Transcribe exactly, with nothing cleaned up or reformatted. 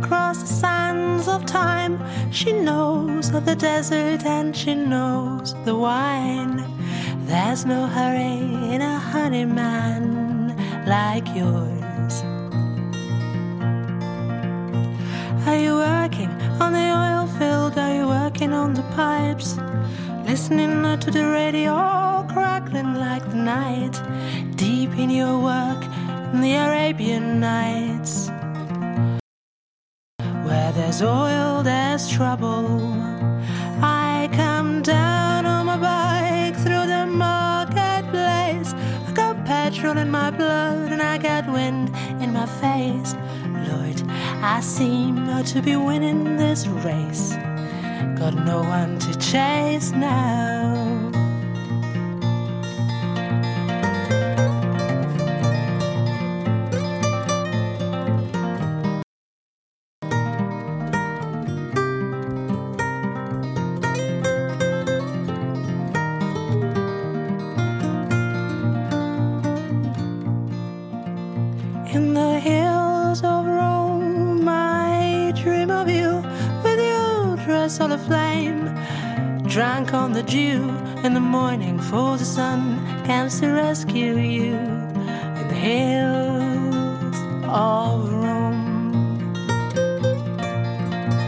across the sands of time. She knows of the desert and she knows the wine. There's no hurry in a honey man like yours. Are you working on the oil field? Are you working on the pipes? Listening to the radio, crackling like the night. Deep in your work in the Arabian Nights. Where there's oil, there's trouble. I come down on my bike through the marketplace. I got petrol in my blood and I got wind in my face. Lord, I seem to be winning this race. Got no one to chase now. In the hills of Rome, I dream of you, with you dressed all aflame, drunk on the dew in the morning, for the sun comes to rescue you. In the hills of Rome.